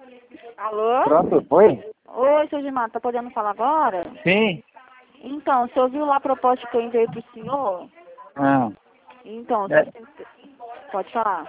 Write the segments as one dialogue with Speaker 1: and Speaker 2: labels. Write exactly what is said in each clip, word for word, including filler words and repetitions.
Speaker 1: Alô?
Speaker 2: Pronto, foi?
Speaker 1: Oi, seu Gilmar, tá podendo falar agora?
Speaker 2: Sim.
Speaker 1: Então, o senhor viu lá a proposta que eu enviei pro senhor?
Speaker 2: Ah,
Speaker 1: Então, o
Speaker 2: é,
Speaker 1: senhor tem- pode falar.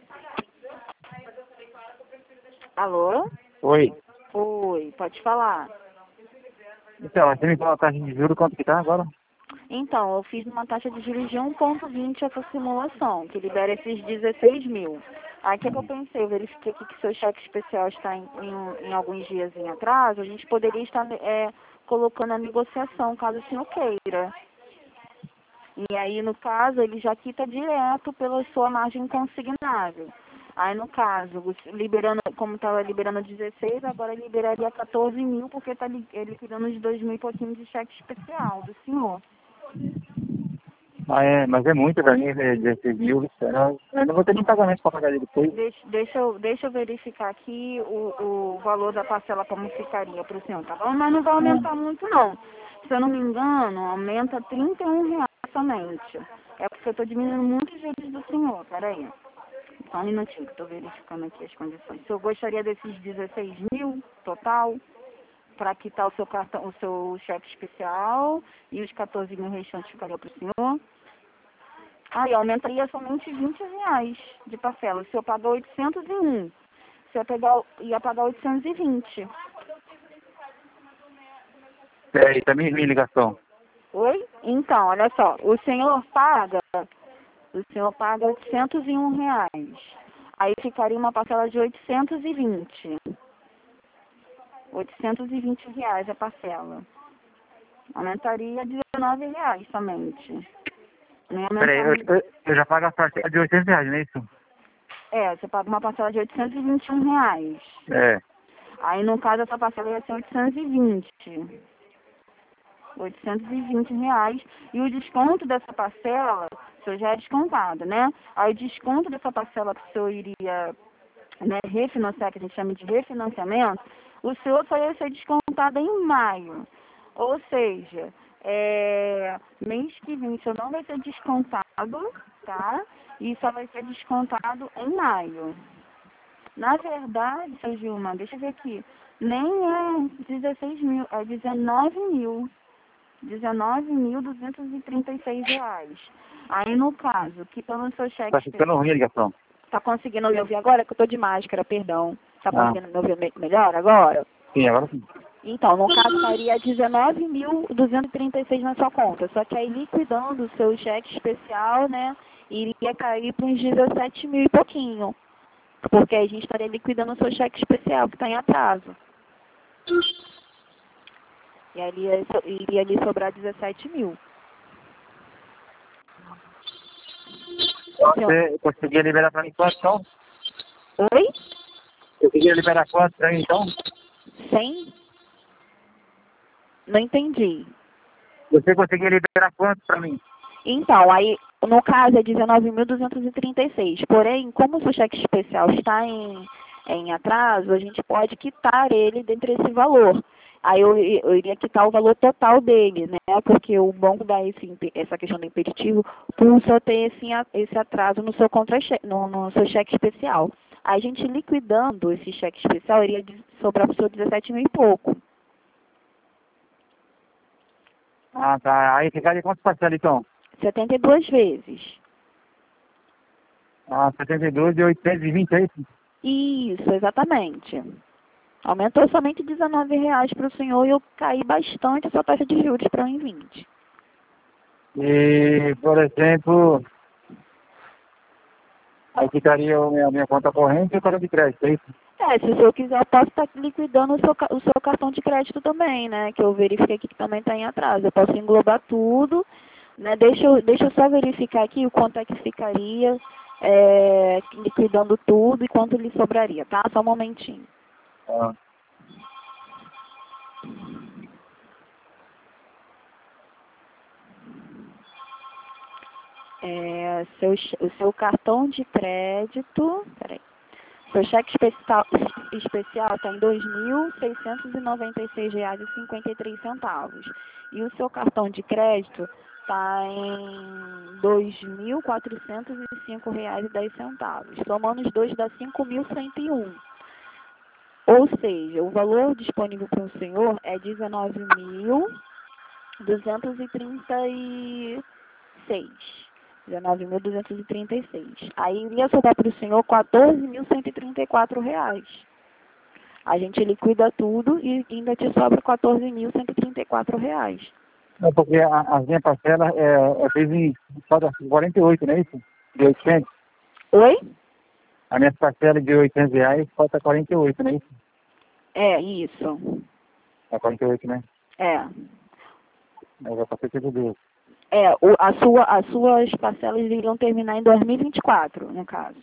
Speaker 1: Alô?
Speaker 2: foi.
Speaker 1: Oi, pode falar.
Speaker 2: Então, você me falou a taxa de juros, quanto que tá agora?
Speaker 1: Então, eu fiz uma taxa de juros de um vírgula vinte essa simulação, que libera esses dezesseis mil. Aí, o que, que eu pensei? Eu verifiquei aqui que seu cheque especial está em, em, em alguns dias em atraso. A gente poderia estar é, colocando a negociação, caso o senhor queira. E aí, no caso, ele já quita direto pela sua margem consignável. Aí, no caso, você liberando, como estava liberando dezesseis, agora liberaria quatorze mil, porque está liquidando os dois mil e pouquinho de cheque especial do senhor.
Speaker 2: Ah, é, mas é muito pra mim, é dezesseis mil. Eu eu não vou ter nem pagamento pra pagar ele depois.
Speaker 1: Deixa, deixa, eu, deixa eu verificar aqui o, o valor da parcela como ficaria para o senhor, tá bom? Mas não vai aumentar muito, não. Se eu não me engano, aumenta trinta e um reais somente. É porque eu estou diminuindo muito os juros do senhor, peraí. Só um minutinho que estou verificando aqui as condições. O senhor gostaria desses dezesseis mil total para quitar o seu cartão, o seu cheque especial e os quatorze mil restantes ficaria para o senhor? Aí aumentaria somente vinte reais de parcela. Se eu pagar oitocentos e um, se eu pegar, ia pagar oitocentos e vinte.
Speaker 2: Peraí, tá minha minha ligação.
Speaker 1: Oi? Então, olha só, o senhor paga, o senhor paga oitocentos e um reais. Aí ficaria uma parcela de oitocentos e vinte. oitocentos e vinte reais a parcela. Aumentaria dezenove reais somente. Não
Speaker 2: Peraí, eu,
Speaker 1: aumentaria.
Speaker 2: eu, eu já pago a parcela de oitocentos reais, não é isso?
Speaker 1: É, você paga uma parcela de oitocentos e vinte e um reais.
Speaker 2: É.
Speaker 1: Aí, no caso, essa parcela ia ser oitocentos e vinte. oitocentos e vinte reais. E o desconto dessa parcela, o senhor já é descontado, né? Aí, o desconto dessa parcela que o senhor iria, né, refinanciar, que a gente chama de refinanciamento, o senhor só ia ser descontado em maio. Ou seja, é, mês que vem o senhor não vai ser descontado, tá? E só vai ser descontado em maio. Na verdade, seu Gilmar, deixa eu ver aqui, nem é dezesseis mil, é dezenove mil. dezenove mil duzentos e trinta e seis reais. Aí, no caso, quitando o seu cheque
Speaker 2: Tá ficando ruim a ligação.
Speaker 1: tá conseguindo me ouvir agora? Que eu tô de máscara, perdão. Tá
Speaker 2: Ah,
Speaker 1: conseguindo me ouvir me- melhor agora?
Speaker 2: sim, agora sim.
Speaker 1: Então, no caso, estaria dezenove mil duzentos e trinta e seis na sua conta. Só que aí, liquidando o seu cheque especial, né, iria cair para uns dezessete mil e pouquinho. Porque aí a gente estaria liquidando o seu cheque especial, que está em atraso. E ali ia so- iria lhe sobrar dezessete mil. Senhor-
Speaker 2: Você conseguia liberar pra mim quanto, então?
Speaker 1: Oi?
Speaker 2: Eu queria liberar quanto pra mim, então?
Speaker 1: cem? Não entendi.
Speaker 2: Você conseguia liberar quanto pra mim?
Speaker 1: Então, aí, no caso, é dezenove mil duzentos e trinta e seis. Porém, como o seu cheque especial está em, em atraso, a gente pode quitar ele dentro desse valor. Aí eu, eu iria quitar o valor total dele, né? Porque o banco dá esse, impe- essa questão do impeditivo por o senhor ter esse, a- esse atraso no seu, contra no, no seu cheque especial. A gente liquidando esse cheque especial, iria de- sobrar para o senhor dezessete mil e pouco.
Speaker 2: Ah, tá. Aí ficaria quantas parcelas, então?
Speaker 1: setenta e duas vezes.
Speaker 2: Ah, setenta e dois e oitocentos e vinte, é isso?
Speaker 1: Isso, exatamente. Aumentou somente dezenove reais para o senhor e eu caí bastante a sua taxa de juros para um e vinte.
Speaker 2: E, por exemplo, aí ficaria a minha, minha conta corrente e o cartão de crédito, é isso?
Speaker 1: É, se o senhor quiser, eu posso estar liquidando o seu, ca- o seu cartão de crédito também, né? Que eu verifiquei aqui que também está em atraso. Eu posso englobar tudo, né? Deixa eu, deixa eu só verificar aqui o quanto é que ficaria é, liquidando tudo e quanto lhe sobraria, tá? Só um momentinho.
Speaker 2: Ah.
Speaker 1: É, seu, che- o seu cartão de crédito, peraí. Seu cheque especial especial está em dois mil seiscentos e noventa e seis reais e cinquenta e três centavos. E o seu cartão de crédito está em dois mil quatrocentos e cinco reais e dez centavos. Somando os dois dá cinco mil cento e um. Ou seja, o valor disponível para o senhor é dezenove mil duzentos e trinta e seis. dezenove mil duzentos e trinta e seis. Aí iria sobrar para o senhor quatorze mil cento e trinta e quatro reais. A gente liquida tudo e ainda te sobra quatorze mil cento e trinta e quatro reais.
Speaker 2: É porque a, a minha parcela é, é fez em falta quarenta e oito, não é isso? De oitocentos.
Speaker 1: Oi?
Speaker 2: A minha parcela de oitocentos reais falta quarenta e oito, não é isso?
Speaker 1: É, isso.
Speaker 2: É quarenta e oito, né?
Speaker 1: É.
Speaker 2: Eu já passei tudo Deus.
Speaker 1: É, o, a sua, as suas parcelas iriam terminar em dois mil e vinte e quatro, no caso.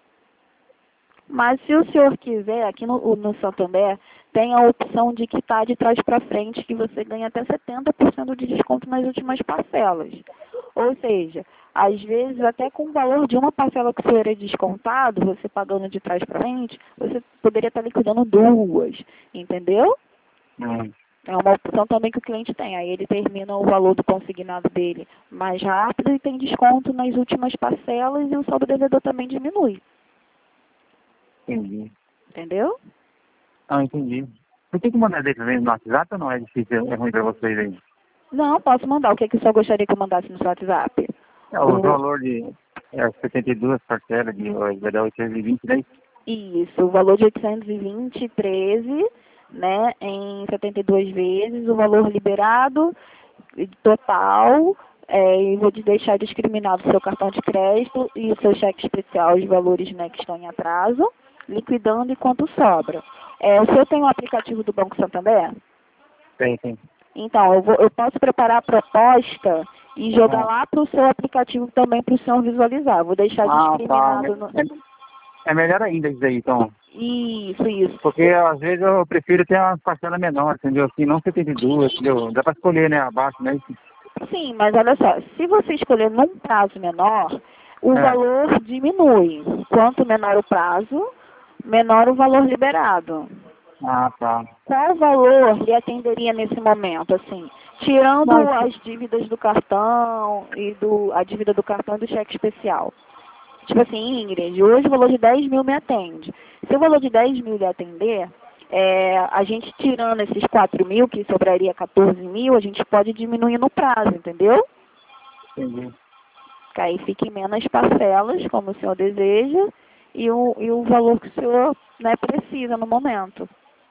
Speaker 1: Mas se o senhor quiser, aqui no, no Santander, tem a opção de quitar de trás para frente, que você ganha até setenta por cento de desconto nas últimas parcelas. Ou seja, às vezes, até com o valor de uma parcela que o senhor é descontado, você pagando de trás para frente, você poderia estar liquidando duas, entendeu?
Speaker 2: Hum.
Speaker 1: É uma opção também que o cliente tem. Aí ele termina o valor do consignado dele mais rápido e tem desconto nas últimas parcelas e o saldo devedor também diminui.
Speaker 2: Entendi.
Speaker 1: Entendeu?
Speaker 2: Ah, entendi. Por que que mandar desse vem no WhatsApp ou não é difícil, é ruim pra vocês aí?
Speaker 1: Não, posso mandar. O que, que o senhor gostaria que eu mandasse no seu WhatsApp?
Speaker 2: É, o valor de é, setenta e duas parcelas de vai dar oitocentos e vinte, né?
Speaker 1: Isso, o valor de oitocentos e vinte, treze, né, em setenta e duas vezes, o valor liberado total, é, e vou te deixar discriminado o seu cartão de crédito e o seu cheque especial, os valores, né, que estão em atraso, liquidando e quanto sobra. É, o senhor tem um aplicativo do Banco Santander?
Speaker 2: Tem, tem.
Speaker 1: Então, eu, vou, eu posso preparar a proposta e jogar
Speaker 2: Ah,
Speaker 1: lá para o seu aplicativo também para o senhor visualizar. Vou deixar
Speaker 2: ah tá.
Speaker 1: discriminado no...
Speaker 2: É, é melhor ainda isso aí, então.
Speaker 1: Isso, isso.
Speaker 2: Porque às vezes eu prefiro ter uma parcela menor, entendeu? Assim, não setenta e duas, entendeu? Dá pra escolher, né? Abaixo, né?
Speaker 1: Sim, mas olha só, se você escolher num prazo menor, o
Speaker 2: É.
Speaker 1: valor diminui. Quanto menor o prazo, menor o valor liberado.
Speaker 2: Ah, tá.
Speaker 1: Qual valor lhe atenderia nesse momento, assim? Tirando
Speaker 2: Mas,
Speaker 1: as dívidas do cartão e do, a dívida do cartão e do cheque especial. Tipo assim, Ingrid, hoje o valor de dez mil me atende. Se o valor de dez mil lhe atender, é, a gente tirando esses quatro mil, que sobraria quatorze mil, a gente pode diminuir no prazo, entendeu?
Speaker 2: entendi.
Speaker 1: Que aí fique menos parcelas, como o senhor deseja, e o, e o valor que o senhor, né, precisa no momento.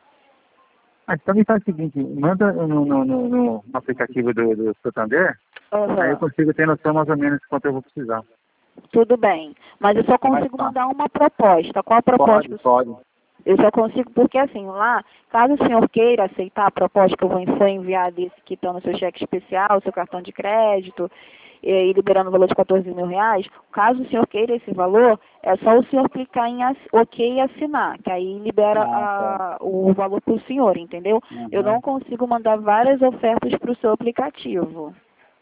Speaker 2: Ah, então me faz o seguinte, manda no, no, no, no aplicativo do, do Santander, aí eu
Speaker 1: Uhum.
Speaker 2: consigo ter noção mais ou menos quanto eu vou precisar.
Speaker 1: Tudo bem. Mas eu só
Speaker 2: É mais
Speaker 1: consigo
Speaker 2: fácil.
Speaker 1: mandar uma proposta. Qual a proposta?
Speaker 2: Pode, pode.
Speaker 1: Eu só consigo, porque assim, lá, caso o senhor queira aceitar a proposta que eu vou foi enviar desse quitando seu cheque especial, seu cartão de crédito, e liberando o valor de quatorze mil reais, caso o senhor queira esse valor, é só o senhor clicar em ass- OK e assinar, que aí libera
Speaker 2: Ah, tá.
Speaker 1: a, o valor para o senhor, entendeu? Eu
Speaker 2: Uhum.
Speaker 1: não consigo mandar várias ofertas para o seu aplicativo.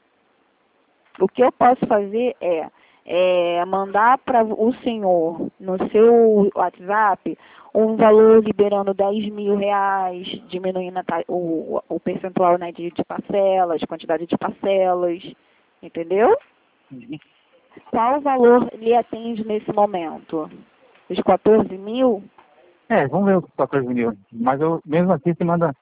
Speaker 1: O que eu posso fazer é, é mandar para o senhor, no seu WhatsApp, um valor liberando dez mil reais, diminuindo a ta- o, o percentual, né, de, de parcelas, quantidade de parcelas, entendeu?
Speaker 2: Uhum.
Speaker 1: Qual valor lhe atende nesse momento? Os quatorze mil?
Speaker 2: É, vamos ver os quatorze mil. Mas eu, mesmo assim, você manda.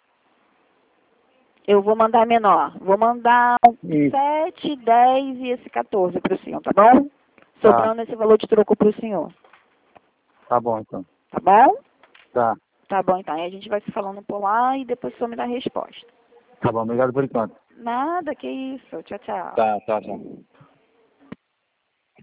Speaker 1: Eu vou mandar menor. Vou mandar um
Speaker 2: Isso.
Speaker 1: sete, dez e esse quatorze para o senhor, tá bom?
Speaker 2: Tá,
Speaker 1: Sobrando esse valor de troco para o senhor,
Speaker 2: tá bom então.
Speaker 1: tá bom?
Speaker 2: Tá,
Speaker 1: Tá bom, então. Aí a gente vai se falando por lá e depois o senhor me dá a resposta.
Speaker 2: tá bom. Obrigado por enquanto.
Speaker 1: Nada, que isso. Tchau, tchau.
Speaker 2: Tá, tá, tá.